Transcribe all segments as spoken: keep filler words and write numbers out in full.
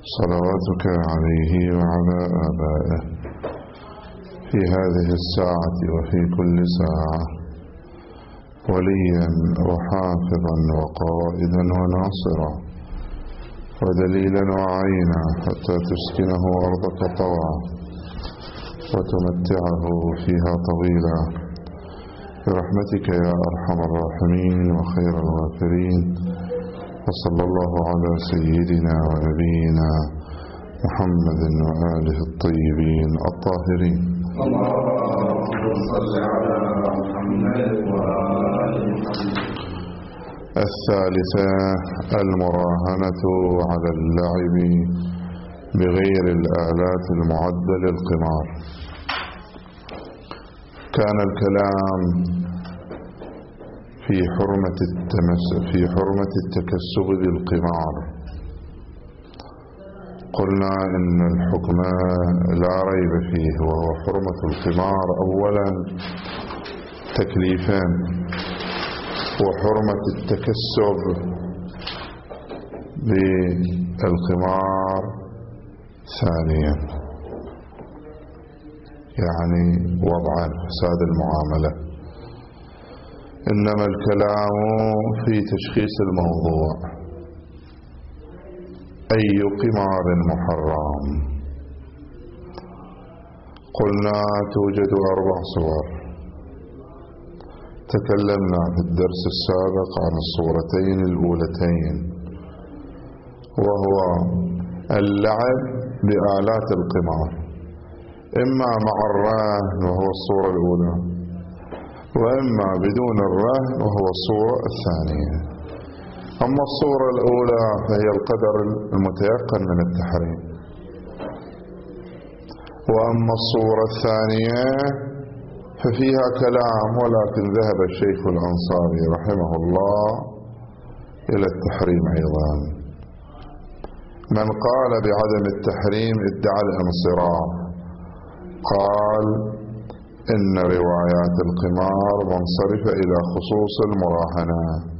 صلواتك عليه وعلى آبائه في هذه الساعة وفي كل ساعة وليا وحافظا وقائدا وناصرا ودليلا وعينا حتى تسكنه أرضك طوعا وتمتعه فيها طويلا برحمتك يا أرحم الراحمين وخير الغافرين. وصلى الله على سيدنا ونبينا محمد وآله الطيبين الطاهرين. اللهم صل على محمد وآل محمد. الثالثة المراهنة على اللعب بغير الآلات المعدة للقمار. كان الكلام في حرمة التمس في حرمة التكسب بالقمار. قلنا إن الحكم لا ريب فيه، وهو حرمة القمار أولا تكليفان، وحرمة التكسب بالقمار ثانيا، يعني وضعا فساد المعاملة. إنما الكلام في تشخيص الموضوع، أي قمار محرم. قلنا توجد أربع صور. تكلمنا في الدرس السابق عن الصورتين الأولتين، وهو اللعب بآلات القمار، إما مع الرهن وهو الصورة الأولى، وإما بدون الرهن وهو الصورة الثانية. أما الصورة الأولى فهي القدر المتيقن من التحريم، وأما الصورة الثانية ففيها كلام، ولكن ذهب الشيخ الأنصاري رحمه الله إلى التحريم أيضا. من قال بعدم التحريم ادعى الانصراف، قال إن روايات القمار منصرفة إلى خصوص المراهنة،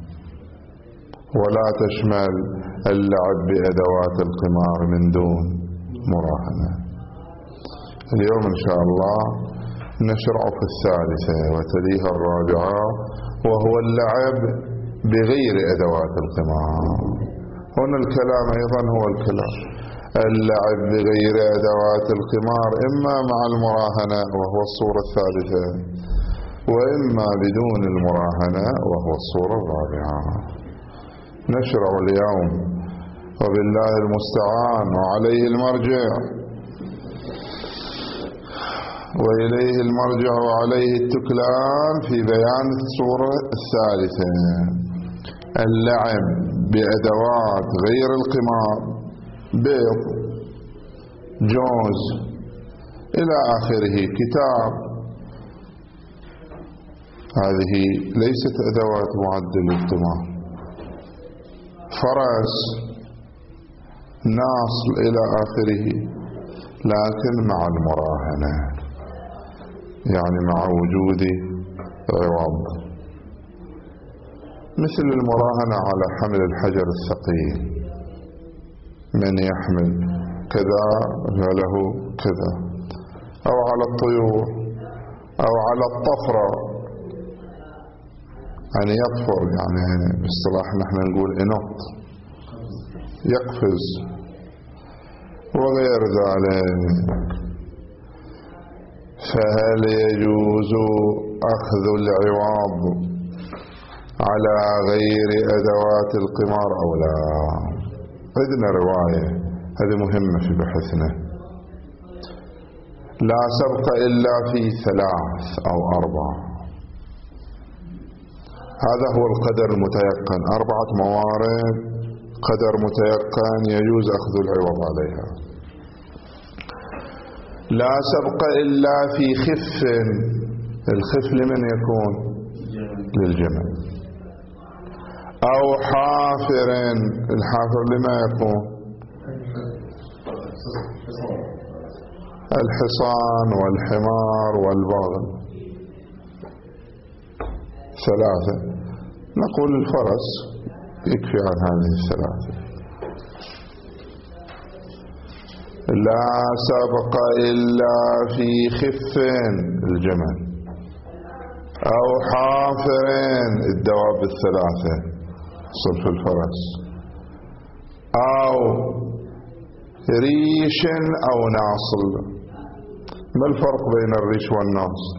ولا تشمل اللعب بأدوات القمار من دون مراهنة. اليوم إن شاء الله نشرع في الثالثة وتليها الرابعة، وهو اللعب بغير أدوات القمار. هنا الكلام أيضا هو الكلام، اللعب بغير أدوات القمار إما مع المراهنة وهو الصورة الثالثة، وإما بدون المراهنة وهو الصورة الرابعة. نشرع اليوم وبالله المستعان وعليه المرجع وإليه المرجع وعليه التكلان في بيان الصورة الثالثة، اللعب بأدوات غير القمار، بيض، جوز إلى آخره، كتاب. هذه ليست أدوات معدة للقمار. فرس، ناصل إلى آخره، لكن مع المراهنة، يعني مع وجود عوض، مثل المراهنة على حمل الحجر الثقيل. من يحمل كذا فله كذا، أو على الطيور، أو على الطفرة، يعني يطفر، يعني باصطلاح نحن نقول إنط، يقفز وغير ذلك. فهل يجوز أخذ العوض على غير أدوات القمار أو لا؟ عندنا رواية، هذه مهمة في بحثنا. لا سبق إلا في ثلاث أو أربع، هذا هو القدر المتيقن، أربعة موارد قدر متيقن يجوز أخذ العوض عليها. لا سبق إلا في خف، الخف لمن يكون؟ للجمل. أو حافر، الحافر لما يكون؟ الحصان والحمار والبغل. ثلاثة. نقول الفرس يكفي عن هذه الثلاثة. لا سبق إلا في خف الجمل أو حافر الدواب الثلاثة صنف الفرس أو ريش أو ناصل. ما الفرق بين الريش والناصل؟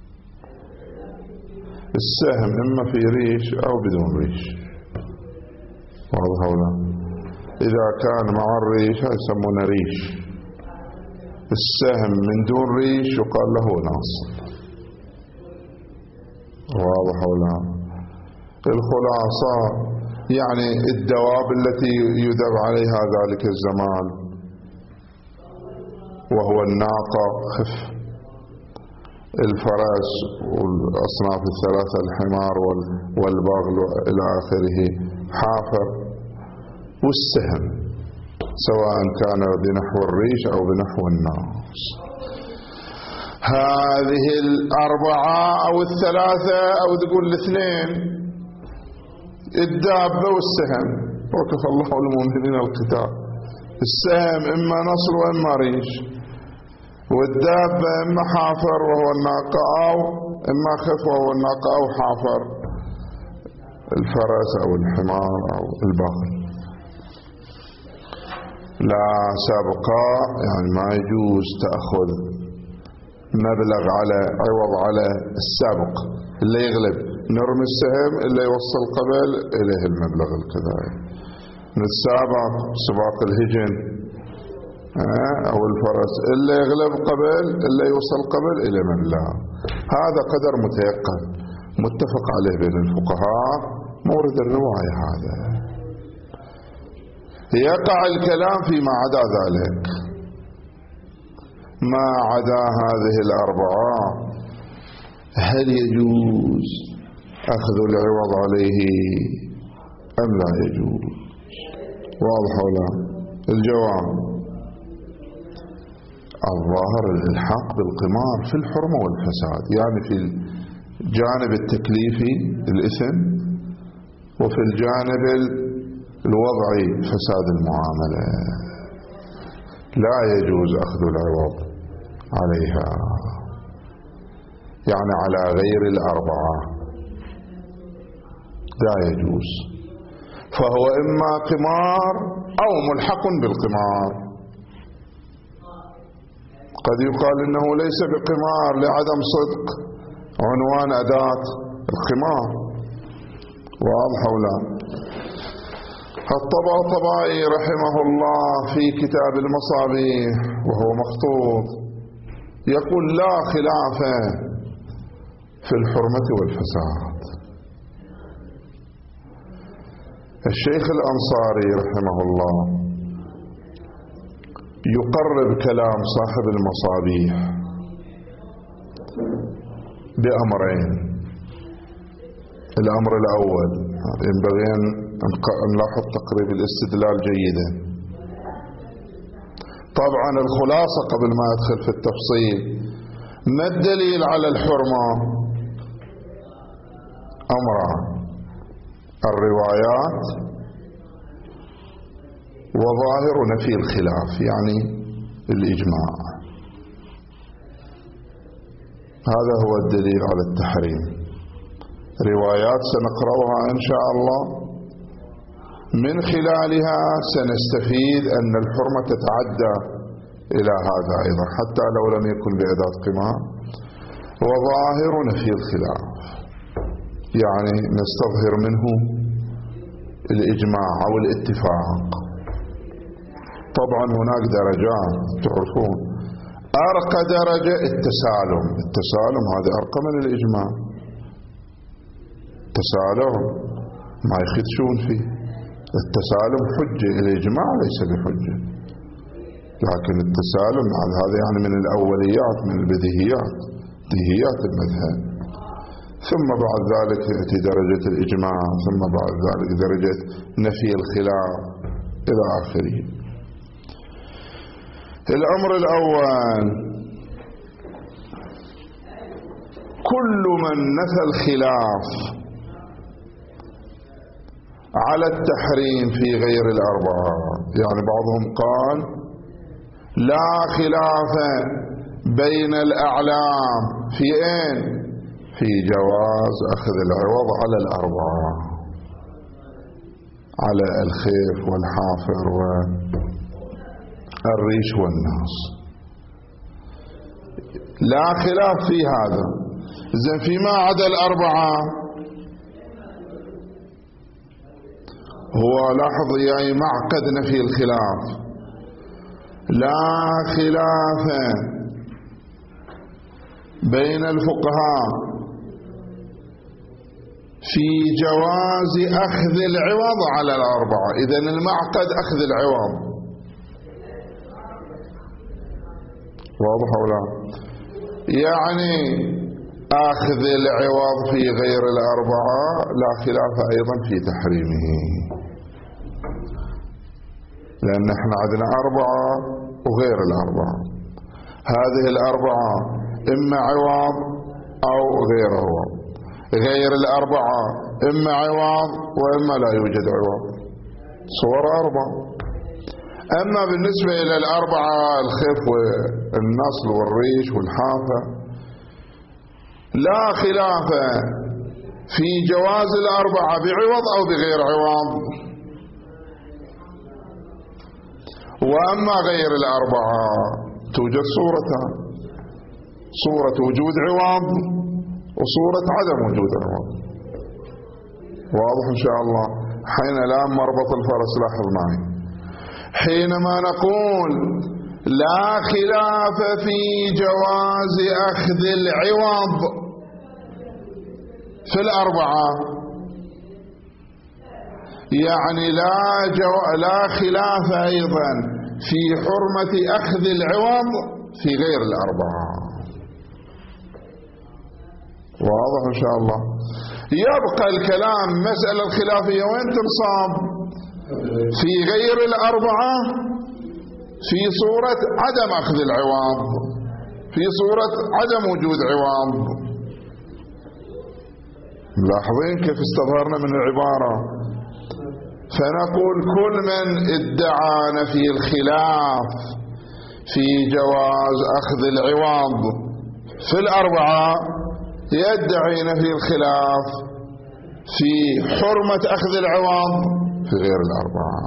السهم إما في ريش أو بدون ريش، واضح ولا؟ إذا كان مع الريش يسمونه ريش، السهم من دون ريش يقال له ناصل، واضح ولا؟ الخلاصة يعني الدواب التي يذب عليها ذلك الزمان وهو الناقة خف، الفرس والأصناف الثلاثة الحمار والبغل إلى آخره حافر، والسهم سواء كان بنحو الريش أو بنحو الناس. هذه الأربعة أو الثلاثة أو تقول الاثنين، الدابة والسهم، وكفى الله المؤمنين القتال. السهم إما نصر وإما ريش، والدابة إما حافر وهو الناقة، أو إما خف وهو الناقة، أو حافر الفرس أو الحمار أو البغل. لا سابقة يعني ما يجوز تأخذ مبلغ على عوض على السابق، اللي يغلب نرمي السهم، اللي يوصل قبل إليه المبلغ الكذائي. من السابق سباق الهجن أو الفرس، اللي يغلب قبل اللي يوصل قبل إلى مبلغ. هذا قدر متيقن متفق عليه بين الفقهاء، مورد الرواية هذا. يقع الكلام فيما عدا ذلك، ما عدا هذه الأربعة هل يجوز أخذ العوض عليه أم لا يجوز؟ واضح ولا؟ الجواب الظاهر الإلحاق بالقمار في الحرمة والفساد، يعني في الجانب التكليفي الإثم، وفي الجانب الوضعي فساد المعاملة. لا يجوز أخذ العوض عليها، يعني على غير الأربعة لا يجوز، فهو إما قمار أو ملحق بالقمار. قد يقال إنه ليس بقمار لعدم صدق عنوان أداة القمار، واضح ولا؟ الطباطبائي رحمه الله في كتاب المصابيح وهو مخطوط يقول لا خلاف في الحرمة والفساد. الشيخ الأنصاري رحمه الله يقرب كلام صاحب المصابيح بأمرين. الأمر الأول ينبغي أن نلاحظ تقريب الاستدلال جيدا. طبعا الخلاصة قبل ما أدخل في التفصيل، ما الدليل على الحرمة؟ أمران: الروايات وظاهر نفي الخلاف، يعني الإجماع. هذا هو الدليل على التحريم. روايات سنقرأها إن شاء الله، من خلالها سنستفيد أن الحرمة تتعدى إلى هذا أيضا حتى لو لم يكن بأداة قمار. وظاهر نفي الخلاف، يعني نستظهر منه الإجماع أو الاتفاق. طبعا هناك درجات تعرفون، أرقى درجة التسالم. التسالم هذا أرقى من الإجماع. التسالم ما يخدشون فيه، التسالم حجة، الإجماع ليس بحجة، لكن التسالم هذا يعني من الأوليات، من البديهيات، بديهيات المذهب. ثم بعد ذلك يأتي درجة الإجماع، ثم بعد ذلك درجة نفي الخلاف إلى آخره. الأمر الأول: كل من نفى الخلاف على التحريم في غير الأربعة، يعني بعضهم قال لا خلاف بين الأعلام في أين؟ في جواز أخذ العوض على الأربعة، على الخيف والحافر والريش والناس، لا خلاف في هذا. إذن فيما عدا الأربعة هو لاحظ يعني معقدنا في الخلاف، لا خلاف بين الفقهاء في جواز أخذ العوض على الأربعة. إذن المعقد أخذ العوض، واضح أو لا؟ يعني أخذ العوض في غير الأربعة لا خلاف أيضا في تحريمه، لأن احنا عندنا أربعة وغير الأربعة. هذه الأربعة إما عوض أو غير عوض، غير الأربعة إما عوض وإما لا يوجد عوض، صور أربعة. أما بالنسبة إلى الأربعة الخف والنصل والريش والحافة لا خلاف في جواز الأربعة بعوض أو بغير عوض. وأما غير الأربعة توجد صورتان، صورة وجود عوض وصورة عدم وجود عوض. واضح إن شاء الله؟ حين لا مربط الفرس، لاحظ معي، حينما نقول لا خلاف في جواز أخذ العوض في الأربعة، يعني لا, جو... لا خلاف أيضا في حرمة أخذ العوض في غير الأربعة. واضح إن شاء الله؟ يبقى الكلام مسألة الخلافية وين تنصاب؟ في غير الأربعة في صورة عدم أخذ العوض، في صورة عدم وجود عوض. ملاحظين كيف استظهرنا من العبارة؟ فنقول كل من ادعى نفي الخلاف في جواز أخذ العوض في الأربعة يدعي نفي الخلاف في حرمة أخذ العوض في غير الأربعة.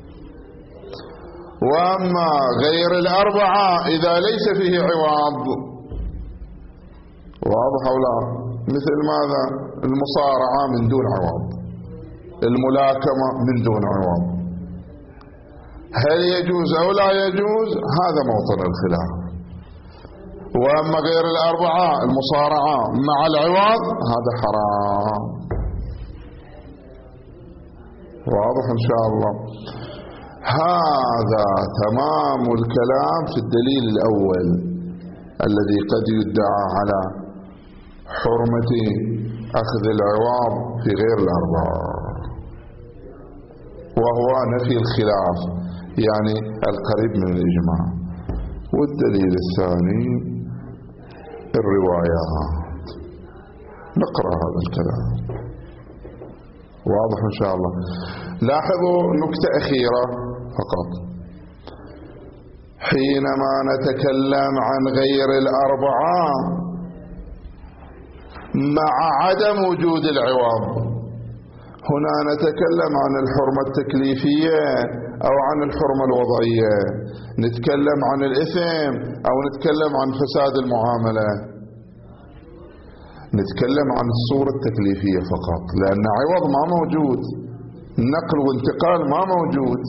وأما غير الأربعة إذا ليس فيه عوض، واضح أو لا؟ مثل ماذا؟ المصارعة من دون عوض، الملاكمة من دون عوض، هل يجوز أو لا يجوز؟ هذا موطن الخلاف. وأما غير الأربعة المصارعة مع العوض هذا حرام. واضح إن شاء الله؟ هذا تمام الكلام في الدليل الأول الذي قد يدعى على حرمة أخذ العوض في غير الأربعة، وهو نفي الخلاف يعني القريب من الإجماع. والدليل الثاني الروايات. نقرأ هذا الكلام، واضح إن شاء الله؟ لاحظوا نكتة أخيرة فقط، حينما نتكلم عن غير الأربعة مع عدم وجود العوض، هنا نتكلم عن الحرمة التكليفية أو عن الحرمة الوضعية، نتكلم عن الإثم أو نتكلم عن فساد المعاملة. نتكلم عن الصورة التكليفية فقط، لأن عوض ما موجود، نقل وانتقال ما موجود.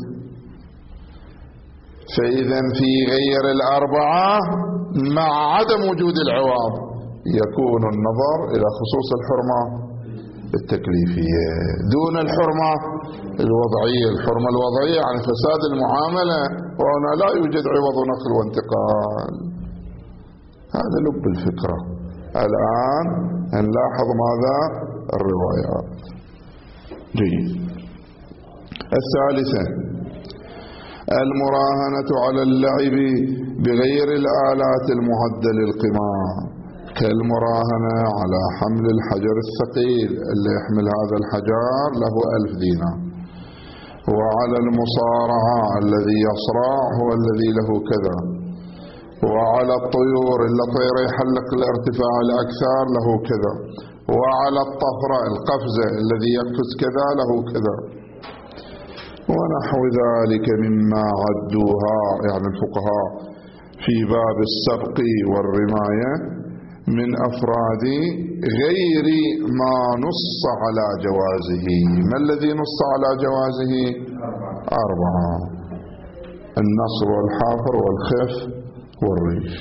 فإذا في غير الأربعة مع عدم وجود العوض يكون النظر إلى خصوص الحرمة التكليفية دون الحرمة الوضعية. الحرمة الوضعية عن فساد المعاملة، وهنا لا يوجد عوض نقل وانتقال. هذا لب الفكرة. الآن نلاحظ ماذا؟ الروايات. جيد. الثالثة المراهنة على اللعب بغير الآلات المعدة للقمار، كالمراهنة على حمل الحجر الثقيل اللي يحمل هذا الحجر له ألف دينار، وعلى المصارعة الذي يصرع هو الذي له كذا، وعلى الطيور اللي طير يحلق الارتفاع الأكثر له كذا، وعلى الطفرة القفزة الذي يقفز كذا له كذا، ونحو ذلك مما عدوها يعني الفقهاء في باب السبق والرماية من أفراد غير ما نص على جوازه. ما الذي نص على جوازه؟ أربعة: النصر والحافر والخف والريش.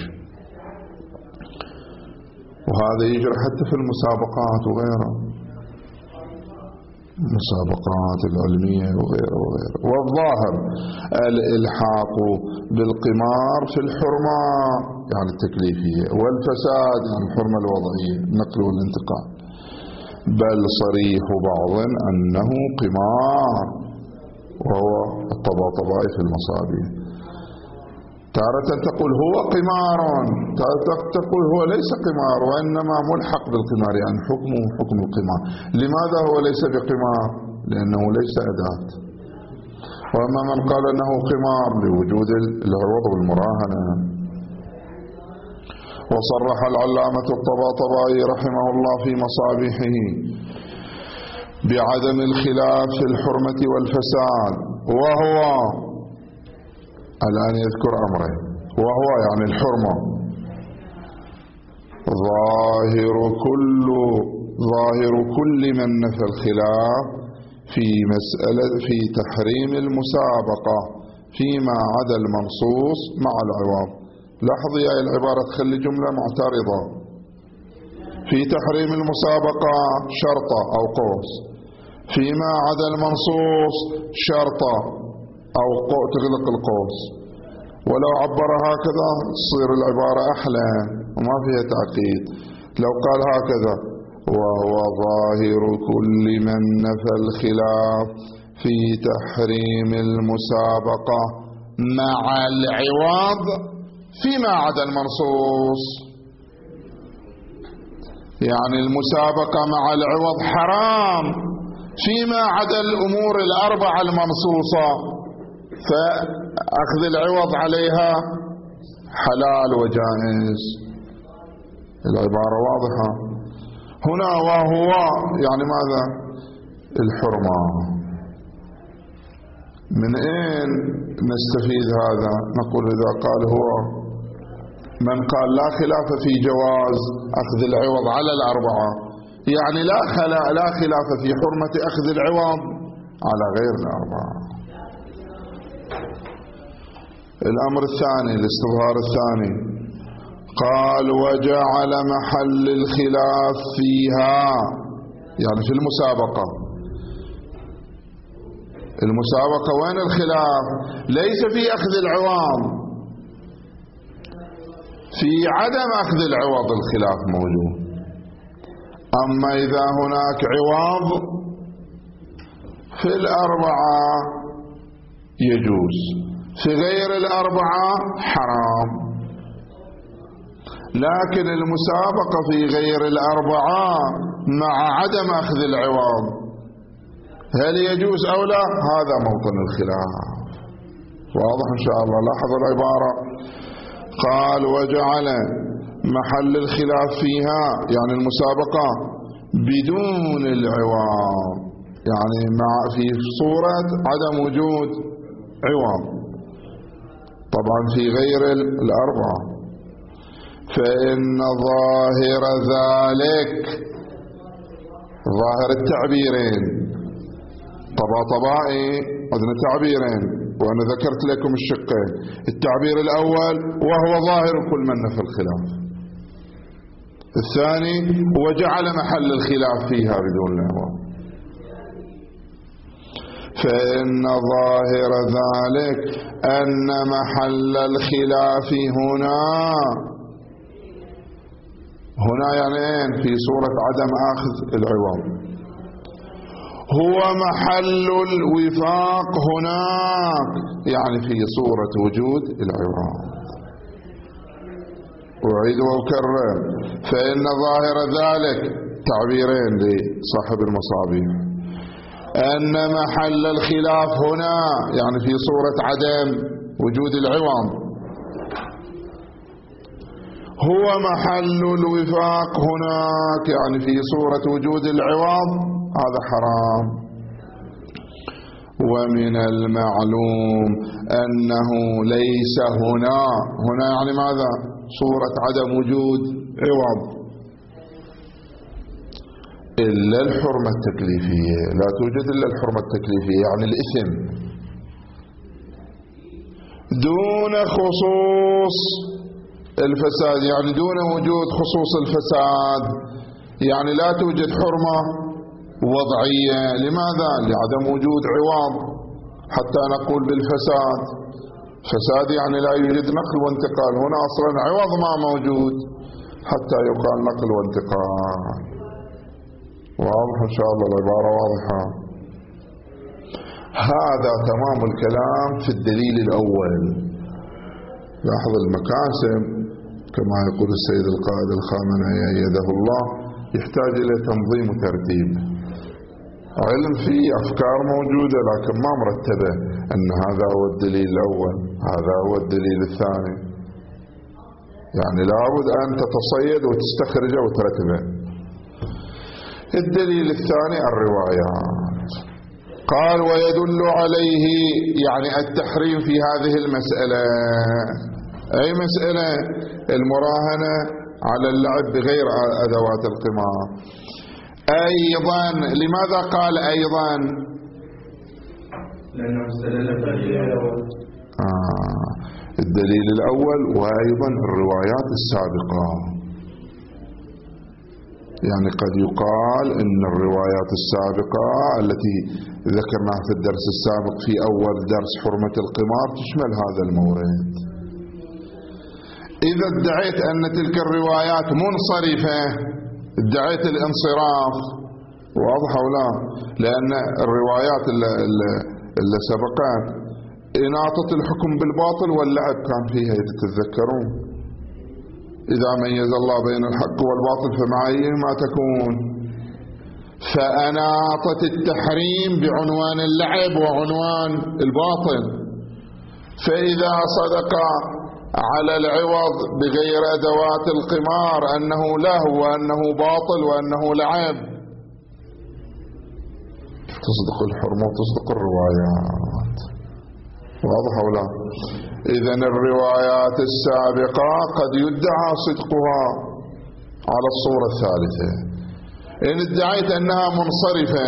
وهذا يجري حتى في المسابقات وغيرها، المسابقات العلمية وغيره وغيره. والظاهر الإلحاق بالقمار في الحرمة يعني التكليفية، والفساد يعني الحرمة الوضعية النقل والانتقال، بل صريح بعض أنه قمار، وهو الطباطبائي في المصابيح. تارة تقول هو قمار، تارة تقول هو ليس قمار وإنما ملحق بالقمار، يعني حكمه حكم القمار. لماذا هو ليس بقمار؟ لأنه ليس أداة. وأما من قال أنه قمار لوجود العوض والمراهنة. وصرح العلامة الطباطبائي رحمه الله في مصابيحه بعدم الخلاف في الحرمة والفساد، وهو الآن يذكر أمره، وهو يعني الحرمة ظاهر كل ظاهر كل من نفى الخلاف في مسألة في تحريم المسابقة فيما عدا المنصوص مع العوض. لاحظ يا العبارة تخلي جملة معترضة: في تحريم المسابقة شرطة أو قوس، فيما عدا المنصوص شرطة أو تغلق القوس. ولو عبر هكذا تصير العبارة أحلى وما فيها تعقيد. لو قال هكذا: وهو ظاهر كل من نفى الخلاف في تحريم المسابقة مع العوض فيما عدا المنصوص، يعني المسابقة مع العوض حرام فيما عدا الأمور الأربعة المنصوصة، فأخذ العوض عليها حلال وجائز. العبارة واضحة هنا. وهو يعني ماذا؟ الحرمة. من أين نستفيد هذا؟ نقول إذا قال هو من قال لا خلاف في جواز أخذ العوض على الأربعة، يعني لا لا خلاف في حرمة أخذ العوض على غير الأربعة. الأمر الثاني الاستظهار الثاني، قال: وجعل محل الخلاف فيها، يعني في المسابقة. المسابقة وين الخلاف؟ ليس في أخذ العوض، في عدم أخذ العوض الخلاف موجود. أما إذا هناك عوض في الأربعة يجوز، في غير الأربعة حرام. لكن المسابقة في غير الأربعة مع عدم أخذ العوض هل يجوز أو لا؟ هذا موطن الخلاف. واضح إن شاء الله. لاحظوا العبارة، قال: وجعل محل الخلاف فيها، يعني المسابقة بدون العوض، يعني مع في صورة عدم وجود عوض، طبعا في غير الأربعة. فإن ظاهر ذلك، ظاهر التعبيرين طباطبائي عندنا تعبيرين وأنا ذكرت لكم الشقين. التعبير الأول وهو ظاهر كل من نفى الخلاف، الثاني وجعل محل الخلاف فيها بدون العوض. فإن ظاهر ذلك أن محل الخلاف هنا هنا يعني في صورة عدم أخذ العوض هو محل الوفاق هناك، يعني في صورة وجود العوض. أعيد وأكرر، فإن ظاهر ذلك تعبيرين لصاحب المصابيح، أن محل الخلاف هنا يعني في صورة عدم وجود العوض هو محل الوفاق هناك، يعني في صورة وجود العوض هذا حرام. ومن المعلوم أنه ليس هنا هنا يعني ماذا؟ صورة عدم وجود عوض إلا الحرمة التكليفية، لا توجد إلا الحرمة التكليفية يعني الإثم دون خصوص الفساد، يعني دون وجود خصوص الفساد، يعني لا توجد حرمة وضعية. لماذا؟ لعدم وجود عوض حتى نقول بالفساد. فساد يعني لا يوجد نقل وانتقال، هنا أصلا عوض ما موجود حتى يقال نقل وانتقال. واضح إن شاء الله العبارة واضحة. هذا تمام الكلام في الدليل الأول. لاحظ المكاسب كما يقول السيد القائد الخامنئي أيده الله يحتاج إلى تنظيم وترتيب. علم فيه أفكار موجودة لكن ما مرتبة، أن هذا هو الدليل الأول هذا هو الدليل الثاني، يعني لابد أن تتصيد وتستخرجه وترتبه. الدليل الثاني الروايات. قال ويدل عليه يعني التحريم في هذه المسألة. أي مسألة؟ المراهنة على اللعب بغير أدوات القمار. أيضا لماذا قال أيضا؟ لأنه استدل آه الدليل الأول وأيضا الروايات السابقة. يعني قد يقال إن الروايات السابقة التي ذكرناها في الدرس السابق في أول درس حرمة القمار تشمل هذا المورد. إذا ادعيت أن تلك الروايات منصرفة ادعيت الانصراف، واضح أو لا؟ لأن الروايات اللي سبقت إناطة الحكم بالباطل واللعب كان فيها إذا تتذكرون. إذا ميز الله بين الحق والباطل فمع أيهما تكون. فأناطة التحريم بعنوان اللعب وعنوان الباطل. فإذا صدق على العوض بغير أدوات القمار أنه لهو وأنه باطل وأنه لعب، تصدق الحرمة وتصدق الروايات. واضح أو لا؟ إذن الروايات السابقة قد يدعى صدقها على الصورة الثالثة. إن ادعيت أنها منصرفة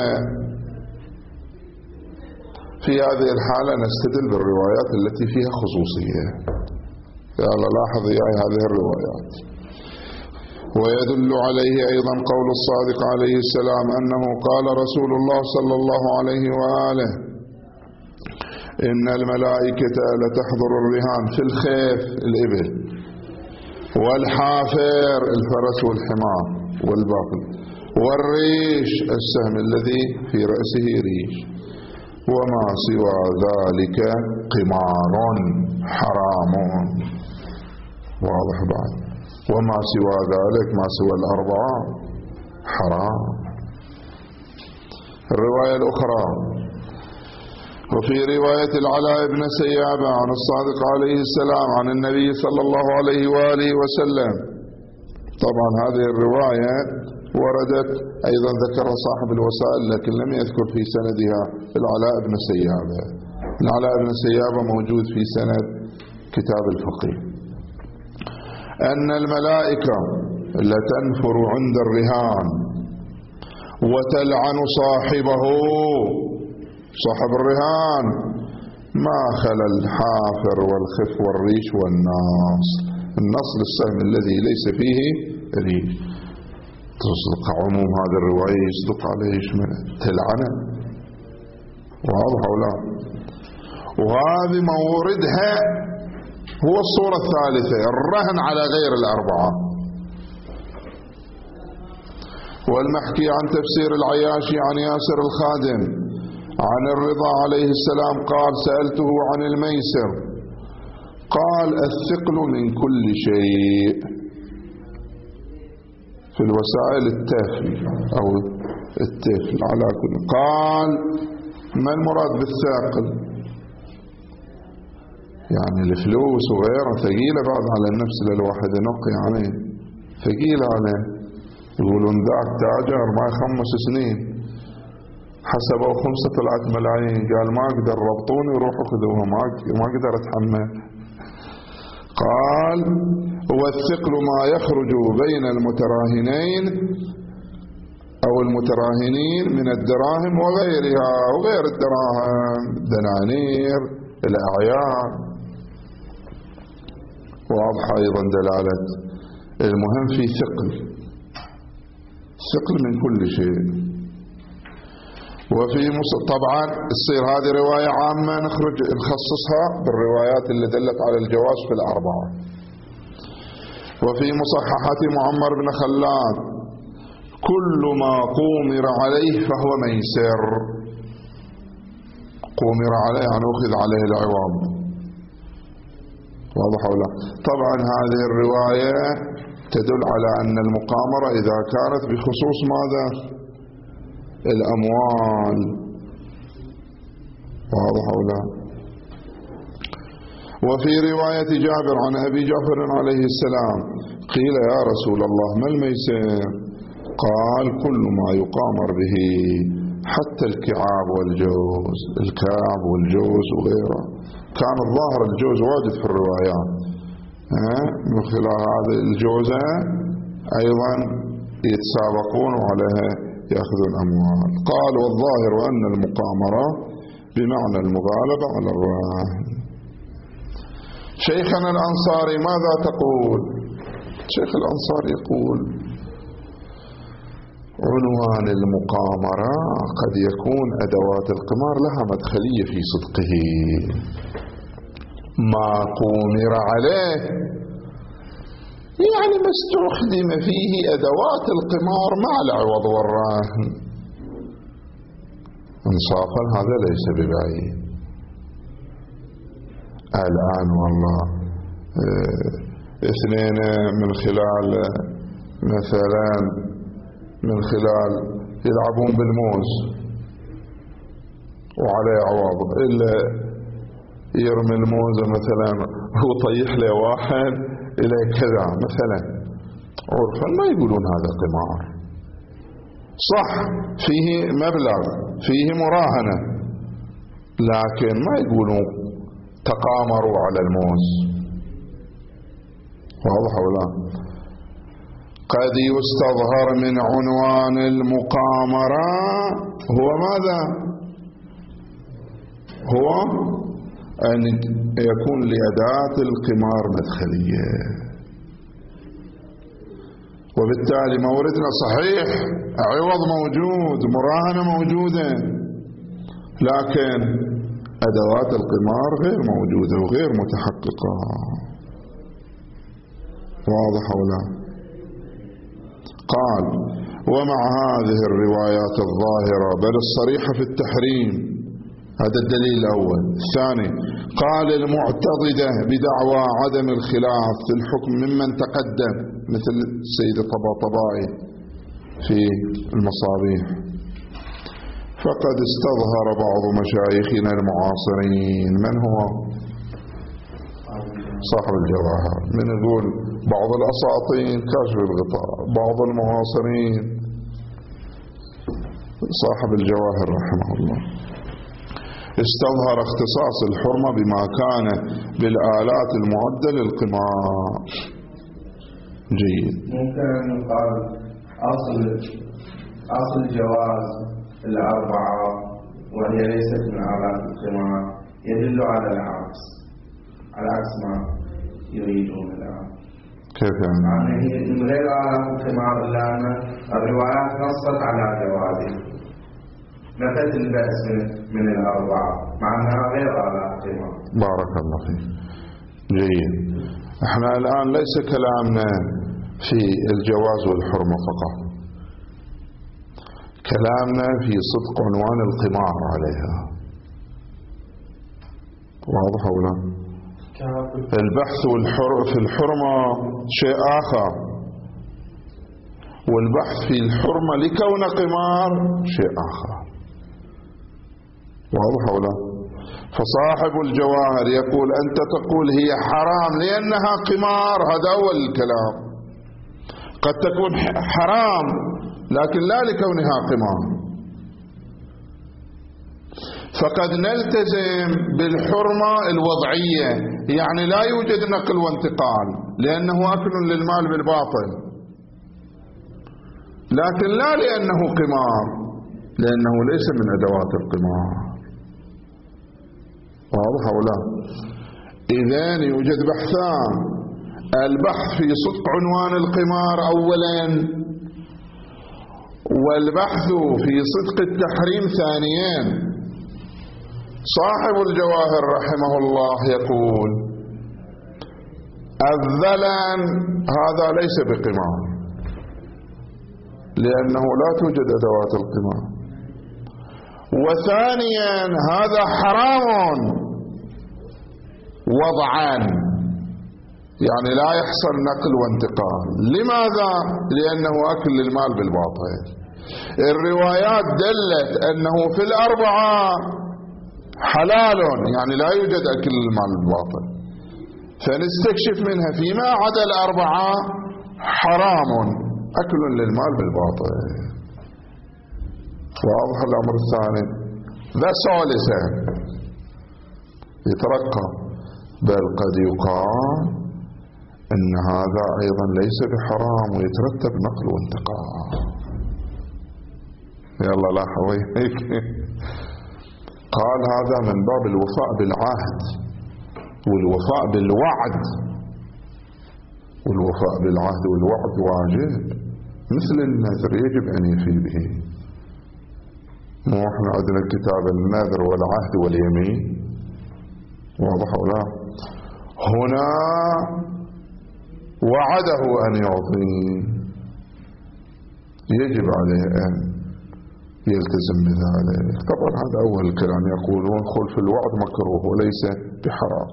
في هذه الحالة نستدل بالروايات التي فيها خصوصية. يلا لاحظ يا هذه الروايات. ويدل عليه أيضا قول الصادق عليه السلام أنه قال رسول الله صلى الله عليه وآله إن الملائكة لتحضر الرهان في الخيف الإبل والحافر الفرس والحمار والباقل والريش السهم الذي في رأسه ريش وما سوى ذلك قمار حرام. واضح بعد؟ وما سوى ذلك ما سوى الأربعة حرام. الرواية الأخرى وفي رواية العلاء بن سيابة عن الصادق عليه السلام عن النبي صلى الله عليه وآله وسلم. طبعا هذه الرواية وردت أيضا ذكرها صاحب الوسائل لكن لم يذكر في سندها العلاء بن سيابة. العلاء بن سيابة موجود في سند كتاب الفقيه. أن الملائكة لتنفر عند الرهان وتلعن صاحبه صاحب الرهان ما خلا الحافر والخف والريش والناص. النص للسهم الذي ليس فيه ريش. تصدق عموم هذه الرواية يصدق عليه من تلعنه. واضح أو لا؟ وهذه موردها هو الصورة الثالثة الرهن على غير الأربعة. والمحكي عن تفسير العياشي عن ياسر الخادم عن الرضا عليه السلام قال سألته عن الميسر قال الثقل من كل شيء. في الوسائل التافي أو التفل على كل. قال ما المراد بالثاقل؟ يعني الفلوس وغيرها ثقيلة بعد على النفس للواحد ينقي عليه، ثقيلة عليه. يقولون ذاك تاجر ما خمس سنين حسبوا خمسة طلعت ملايين، قال ما اقدر ربطوني وروحوا خذوها، ما ما اقدر اتحمل. قال والثقل ما يخرج بين المتراهنين او المتراهنين من الدراهم وغيرها، وغير الدراهم دنانير الاعيان. واضحة ايضا دلالة المهم في ثقل، ثقل من كل شيء. وفي طبعا تصير هذه رواية عامة نخرج نخصصها بالروايات اللي دلت على الجواز في الأربعة. وفي مصححة معمر بن خلاد كل ما قومر عليه فهو ميسر. قومر عليه يعني أخذ عليه العوض. واضح ولا؟ طبعا هذه الرواية تدل على أن المقامرة إذا كانت بخصوص ماذا؟ الأموال. واضح ولا؟ وفي رواية جابر عن أبي جعفر عليه السلام قيل يا رسول الله ما الميسر؟ قال كل ما يقامر به حتى الكعاب والجوز، الكعب والجوز وغيره. كان الظاهر الجوز واجد في الروايات، من خلال هذه الجوزة أيضا يتسابقون عليها يأخذون أموال. قال والظاهر أن المقامرة بمعنى المغالبة على الراهن. شيخنا الأنصاري ماذا تقول؟ شيخ الأنصار يقول عنوان المقامرة قد يكون أدوات القمار لها مدخلية في صدقه. ما قومر عليه يعني ما استخدم فيه أدوات القمار مع العوض والراهن. انصافا هذا ليس ببعيد. الآن والله اثنين من خلال مثلا من خلال يلعبون بالموز وعليه عوض، إلا يرمي الموز مثلا وطيح له واحد إلى كذا مثلا عرفا ما يقولون هذا قمار. صح فيه مبلغ فيه مراهنة، لكن ما يقولون تقامروا على الموز. واضح ولا؟ قد يستظهر من عنوان المقامرة هو ماذا؟ هو أن يكون لأداة القمار مدخلية، وبالتالي موردنا صحيح عوض موجود مراهنة موجودة، لكن أدوات القمار غير موجودة وغير متحققة. واضح ولا؟ قال ومع هذه الروايات الظاهرة بل الصريحة في التحريم، هذا الدليل الأول. الثاني قال المعتضدة بدعوى عدم الخلاف في الحكم ممن تقدم مثل السيد الطباطبائي في المصابيح، فقد استظهر بعض مشايخنا المعاصرين. من هو صاحب الجواهر؟ من يقول بعض الأساطين كاشف الغطاء، بعض المعاصرين صاحب الجواهر رحمه الله استظهر اختصاص الحرمة بما كان بالآلات المعدة للقمار. جيد. ممكن يقال أصل أصل الجواز الأربعة وهي ليست من آلات القمار يدل على العكس، على عكس ما يريدون الآن. كيف يعني؟ يعني هي من غير آلات القمار، إلا أن الروايات نصت على جوازه، نفت البأس من, من الأربعة مع أنها غير آلات قمار. بارك الله فيك. جيد. احنا الآن ليس كلامنا في الجواز والحرمة فقط، كلامنا في صدق عنوان القمار عليها. واضح ولا؟ البحث والحر في الحرمة شيء آخر، والبحث في الحرمة لكون قمار شيء آخر. واضح ولا؟ فصاحب الجواهر يقول أنت تقول هي حرام لأنها قمار، هذا أول الكلام. قد تكون حرام لكن لا لكونها قمار. فقد نلتزم بالحرمة الوضعية، يعني لا يوجد نقل وانتقال لأنه أكل للمال بالباطل، لكن لا لأنه قمار، لأنه ليس من أدوات القمار. واضح ولا؟ إذن يوجد بحثان: البحث في صدق عنوان القمار أولا، والبحث في صدق التحريم ثانيا. صاحب الجواهر رحمه الله يقول أولا هذا ليس بقمار لأنه لا توجد أدوات القمار، وثانيا هذا حرام وضعا، يعني لا يحصل نقل وانتقال. لماذا؟ لأنه أكل للمال بالباطل. الروايات دلت أنه في الأربعة حلال، يعني لا يوجد أكل للمال بالباطل، فنستكشف منها فيما عدا الأربعة حرام أكل للمال بالباطل. واضح الأمر الثاني؟ ذا ثالثا يترقى، بل قد يقال أن هذا أيضا ليس بحرام ويترتب نقل وانتقال. يلا لا حويك. قال هذا من باب الوفاء بالعهد والوفاء بالوعد، والوفاء بالعهد والوعد واجب مثل النذر يجب أن يفي به. مو احنا عندنا كتاب النذر والعهد واليمين، واضح ولا؟ هنا وعده أن يعطي، يجب عليه أن يلتزم بذلك. طبعا هذا أول الكلام، يقولون خلف الوعد مكروه وليس بحرام.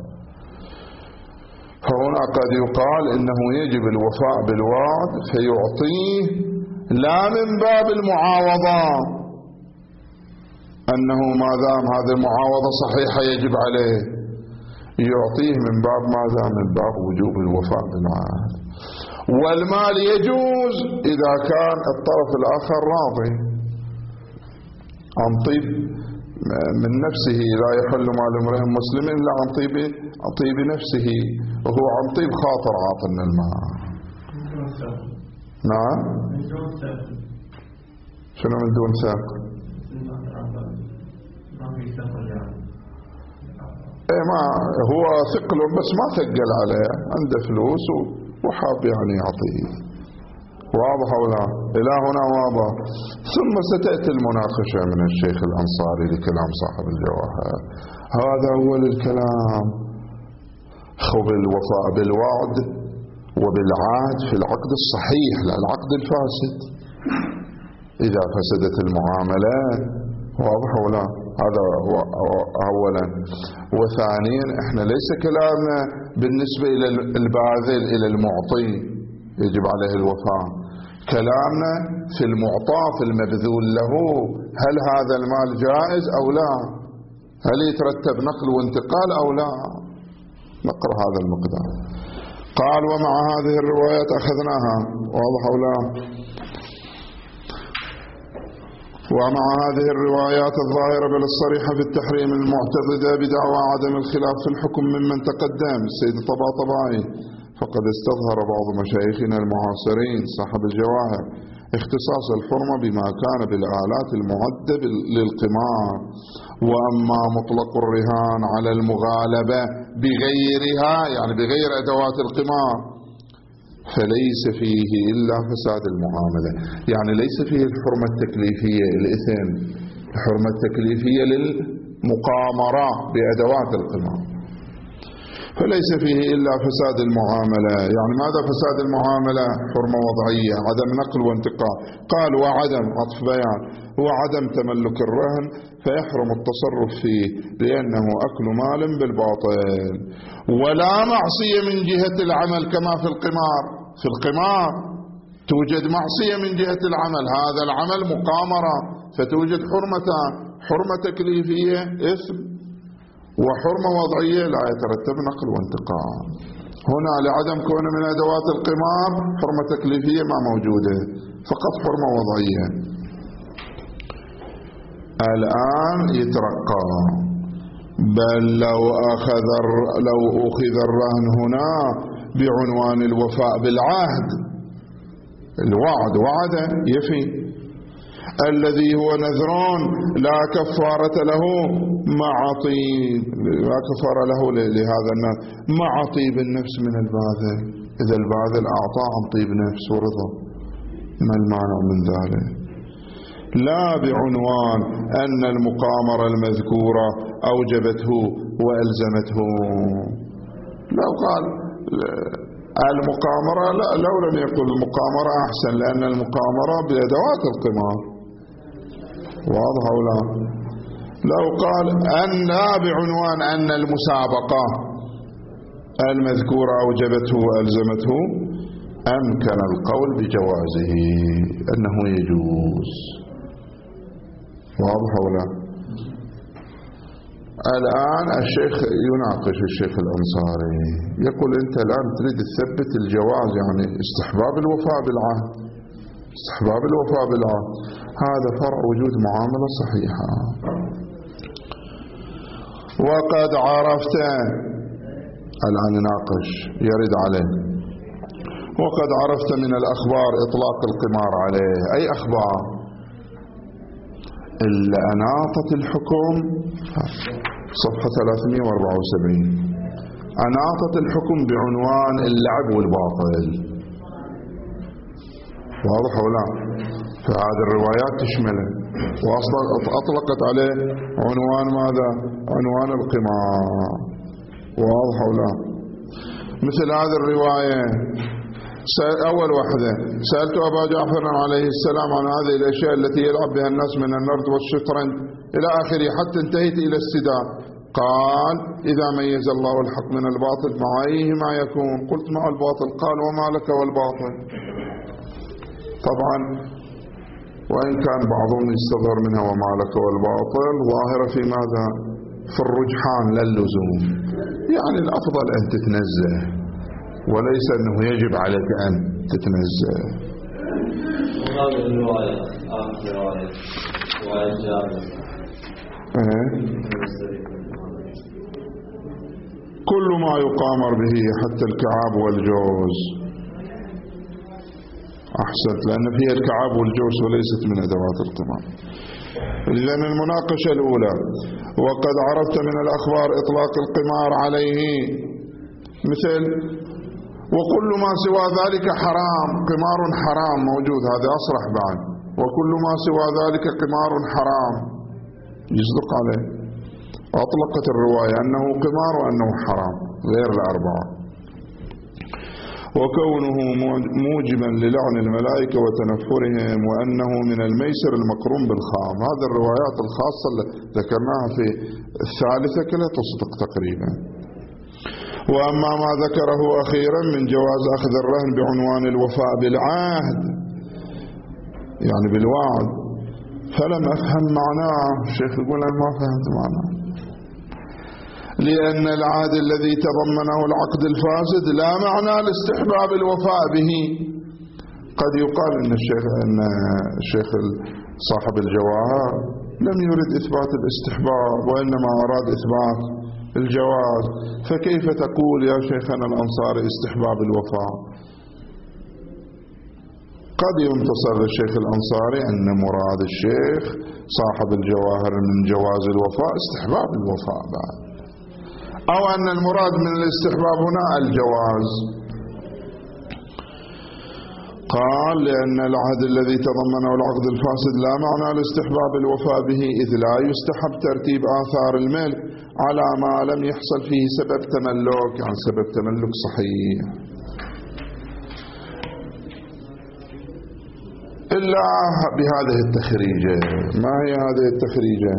فهنا قد يقال إنه يجب الوفاء بالوعد فيعطيه لا من باب المعاوضة، أنه ما دام هذه المعاوضة صحيحة يجب عليه، يعطيه من باب ماذا؟ من باب وجوب الوفاء بالعهد. والمال يجوز إذا كان الطرف الآخر راضي عن طيب من نفسه. لا يحل مال امرئ مسلم إلا عن طيب عن طيب نفسه، وهو عن طيب خاطر عاطنا المال. نعم. شنو من دون ساق؟ ايه ما هو ثقل بس ما ثقل عليه، عنده فلوس وحاب يعني يعطيه. واضح ولا؟ إلى هنا واضح. ثم ستأتي المناقشة من الشيخ الأنصاري لكلام صاحب الجواهر. هذا أول الكلام. خذ الوفاء بالوعد وبالعهد في العقد الصحيح لا العقد الفاسد إذا فسدت المعاملات. واضح ولا؟ هذا أولا. وثانيا احنا ليس كلامنا بالنسبة إلى الباذل إلى المعطي يجب عليه الوفاء، كلامنا في المعطى في المبذول له، هل هذا المال جائز أو لا؟ هل يترتب نقل وانتقال أو لا؟ نقرأ هذا المقدار. قال ومع هذه الروايات أخذناها. واضح أو لا؟ ومع هذه الروايات الظاهرة بل الصريحة في التحريم المعتقدة بدعوى عدم الخلاف في الحكم ممن تقدم السيد الطباطبائي، فقد استظهر بعض مشايخنا المعاصرين صاحب الجواهر اختصاص الحرمة بما كان بالآلات المعدة للقمار، وأما مطلق الرهان على المغالبة بغيرها يعني بغير أدوات القمار فليس فيه إلا فساد المعاملة، يعني ليس فيه الحرمة التكليفية الإثم، الحرمة التكليفية للمقامرة بأدوات القمار، فليس فيه إلا فساد المعاملة. يعني ماذا فساد المعاملة؟ حرمة وضعية، عدم نقل وانتقال. قال وعدم عطف بيان، وعدم تملك الرهن فيحرم التصرف فيه لأنه أكل مال بالباطل، ولا معصية من جهة العمل كما في القمار. في القمار توجد معصية من جهة العمل، هذا العمل مقامرة، فتوجد حرمتان، حرمة تكليفية إثم، وحرمة وضعية لا يترتب نقل وانتقال. هنا لعدم كونه من أدوات القمار حرمة تكليفية ما موجودة، فقط حرمة وضعية. الآن يترقى، بل لو أخذ لو أخذ الرهن هنا بعنوان الوفاء بالعهد، الوعد وعد يفي، الذي هو نذرون لا كفارة له مع طيب، لا كفارة له لهذا النذر مع طيب النفس من الباذل. إذا الباذل أعطى عن طيب نفس ورضا، ما المانع من ذلك؟ لا بعنوان أن المقامرة المذكورة أوجبته وألزمته. لو قال المقامرة، لا، لو لم يقل المقامرة أحسن، لأن المقامرة بأدوات القمار، واضح أو لا؟ لو قال أن لا بعنوان أن المسابقة المذكورة أوجبته وألزمته، أمكن القول بجوازه، أنه يجوز، واضح أو لا؟ الآن الشيخ يناقش الشيخ الأنصاري، يقول أنت الآن تريد تثبت الجواز، يعني استحباب الوفاء بالعهد، استحباب الوفاء بالعهد، هذا فرع وجود معاملة صحيحة. وقد عرفت، الآن يناقش يرد عليه، وقد عرفت من الأخبار إطلاق القمار عليه. أي أخبار؟ إلا أناطة الحكم، صفحة ثلاثمئة وأربعة وسبعين، أناطة الحكم بعنوان اللعب والباطل، واضح ولا؟ فهذه الروايات تشمله، وأطلقت عليه عنوان ماذا؟ عنوان القمار، واضح ولا؟ مثل هذه الرواية، أول واحدة، سألت أبا جعفر عليه السلام عن هذه الأشياء التي يلعب بها الناس من النرد والشطرنج إلى آخره، حتى انتهيت إلى السداد. قال: إذا ميز الله الحق من الباطل مع أيهما يكون؟ قلت: مع الباطل. قال: وما لك والباطل؟ طبعا وإن كان بعضهم يستظهر منها وما لك والباطل ظاهرة في ماذا؟ في الرجحان لا اللزوم، يعني الأفضل أن تتنزه، وليس أنه يجب عليك أن تتنزه. وهذه الرواية آخر رواية رواية جابر، كل ما يقامر به حتى الكعاب والجوز. أحسنت، لأن فيها الكعاب والجوز وليست من أدوات القمار. لأن المناقشة الأولى: وقد عرفت من الأخبار إطلاق القمار عليه، مثل وكل ما سوى ذلك حرام، قمار حرام موجود، هذا أصرح بعد، وكل ما سوى ذلك قمار حرام، يصدق عليه. أطلقت الرواية أنه قمار وأنه حرام غير الأربعة. وكونه موجبا للعن الملائكة وتنفرهم، وأنه من الميسر المقرون بالخام. هذه الروايات الخاصة اللي ذكرناها في الثالثة كلها تصدق تقريبا. وأما ما ذكره أخيرا من جواز أخذ الرهن بعنوان الوفاء بالعهد، يعني بالوعد، فلم أفهم معناه. الشيخ يقول أنا ما فهمت معناه، لأن العهد الذي تضمنه العقد الفاسد لا معنى لاستحباب الوفاء به. قد يقال أن الشيخ أن الشيخ صاحب الجواهر لم يرد إثبات الاستحباب، وإنما أراد إثبات الجواز، فكيف تقول يا شيخنا الأنصاري استحباب الوفاء؟ قد ينتصر للشيخ الأنصاري أن مراد الشيخ صاحب الجواهر من جواز الوفاء استحباب الوفاء بعد، أو أن المراد من الاستحباب هنا الجواز. قال: لأن العهد الذي تضمنه العقد الفاسد لا معنى لاستحباب الوفاء به، إذ لا يستحب ترتيب آثار الملك على ما لم يحصل فيه سبب تملك، يعني سبب تملك صحيح، إلا بهذه التخريجة. ما هي هذه التخريجة؟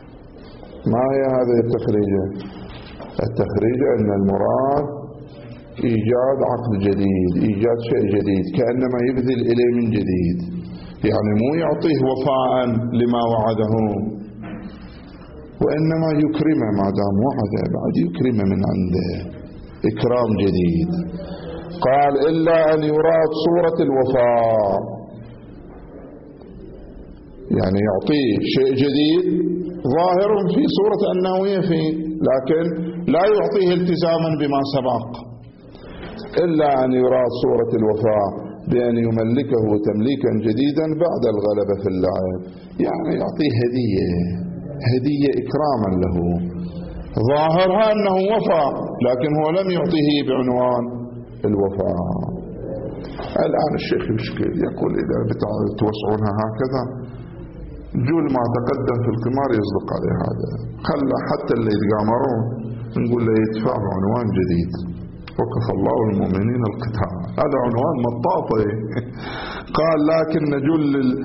ما هي هذه التخريجة؟ التخريجة أن المراد إيجاد عقد جديد، إيجاد شيء جديد، كأنما يبذل إليه من جديد، يعني مو يعطيه وفاء لما وعده، وإنما يكرمه ما دام وعده بعد يكرمه من عنده إكرام جديد. قال إلا أن يراد صورة الوفاء، يعني يعطيه شيء جديد ظاهر في صورة أنه يفي، لكن لا يعطيه التزاما بما سبق. إلا أن يراد صورة الوفاء بأن يملكه تمليكا جديدا بعد الغلبة في اللعب، يعني يعطيه هدية هدية إكراما له ظاهرها أنه وفى، لكن هو لم يعطيه بعنوان الوفاء. الآن الشيخ يشكل يقول إذا بتوسعونها هكذا جول ما تقدم في القمار يصدق عليه هذا، خلى حتى اللي يتقامرون نقول له يدفع بعنوان جديد، وكف الله المؤمنين القتال، هذا عنوان مطاطي. قال لكن نجل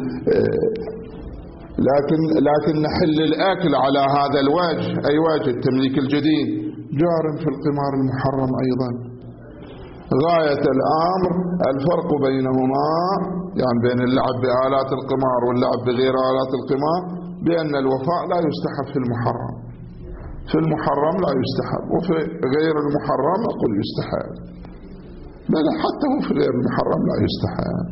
لكن لكن نحل الأكل على هذا الوجه، أي وجه التمليك الجديد جار في القمار المحرم أيضا. غاية الأمر الفرق بينهما، يعني بين اللعب بآلات القمار واللعب بغير آلات القمار، بأن الوفاء لا يستحب في المحرم، في المحرم لا يستحب، وفي غير المحرم أقول يستحب، بل حتى هو في غير المحرم لا يستحب.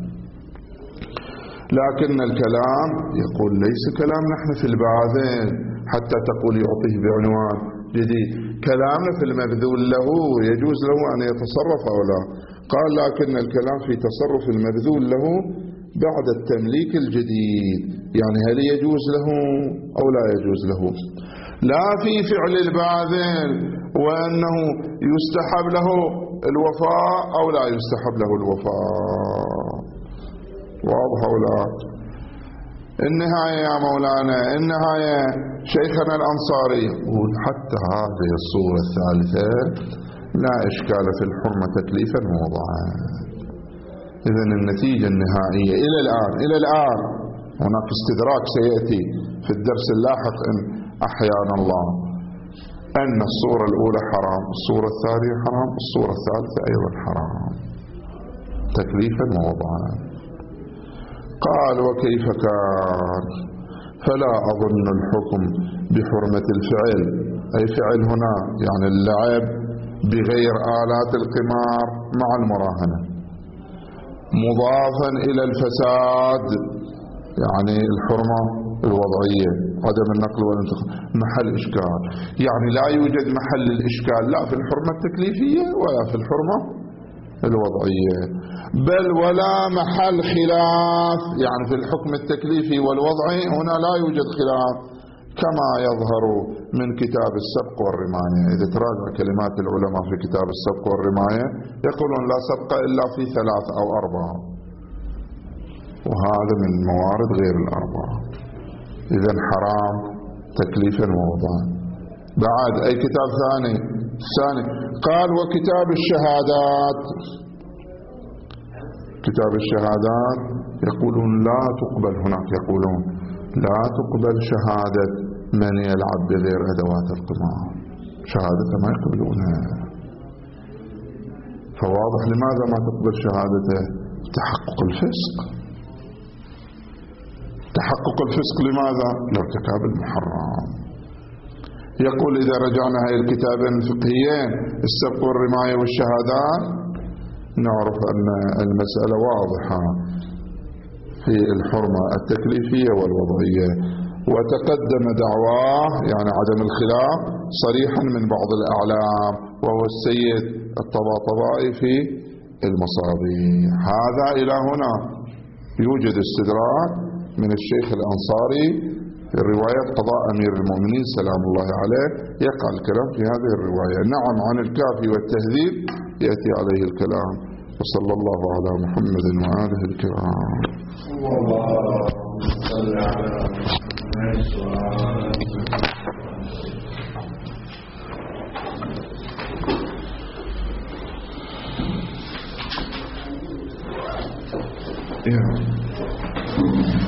لكن الكلام يقول ليس كلام نحن في الباذن حتى تقول يعطيه بعنوان جديد، كلامنا في المبذول له يجوز له أن يتصرف أو لا. قال لكن الكلام في تصرف المبذول له بعد التمليك الجديد، يعني هل يجوز له أو لا يجوز له، لا في فعل الباذل وأنه يستحب له الوفاء أو لا يستحب له الوفاء. واضح ولا؟ النهاية يا مولانا، النهاية شيخنا الأنصاري يقول حتى هذه الصورة الثالثة لا إشكال في الحرمة تكليفا ووضعا. إذن النتيجة النهائية إلى الآن إلى الآن هناك استدراك سيأتي في الدرس اللاحق إن أحيانا الله، أن الصورة الأولى حرام، الصورة الثانية حرام، الصورة الثالثة أيضا حرام تكليفا ووضعا. قال وكيف كان؟ فلا أظن الحكم بحرمة الفعل، أي فعل هنا يعني اللعب بغير آلات القمار مع المراهنة، مضافا إلى الفساد، يعني الحرمة الوضعية عدم النقل والانتقال محل إشكال، يعني لا يوجد محل الإشكال لا في الحرمة التكليفية ولا في الحرمة الوضعية، بل ولا محل خلاف، يعني في الحكم التكليفي والوضعي هنا لا يوجد خلاف كما يظهر من كتاب السبق والرماية. إذا تراجع كلمات العلماء في كتاب السبق والرماية يقولون لا سبق إلا في ثلاث أو أربعة، وهذا من موارد غير الأربعة، إذن حرام تكليفا ووضعا. بعد أي كتاب ثاني ثاني قال وكتاب الشهادات، كتاب الشهادات يقولون لا تقبل، هناك يقولون لا تقبل شهادة من يلعب بغير أدوات القمار، شهادته ما يقبلونها. فواضح لماذا ما تقبل شهادته؟ تحقق الفسق. تحقق الفسق لماذا؟ لارتكاب المحرم. يقول إذا رجعنا هاي الكتابين الفقهيين السبق والرماية والشهادات نعرف أن المسألة واضحة في الحرمة التكليفية والوضعية. وتقدم دعواه يعني عدم الخلاف صريحا من بعض الأعلام وهو السيد الطباطبائي في المصابيح. هذا إلى هنا يوجد استدراك من الشيخ الأنصاري في رواية قضاء أمير المؤمنين سلام الله عليه، يقع الكلام في هذه الرواية. نعم عن الكافي والتهذيب يأتي عليه الكلام. وصلى الله على محمد وآله الكرام. اللهم صل على محمد.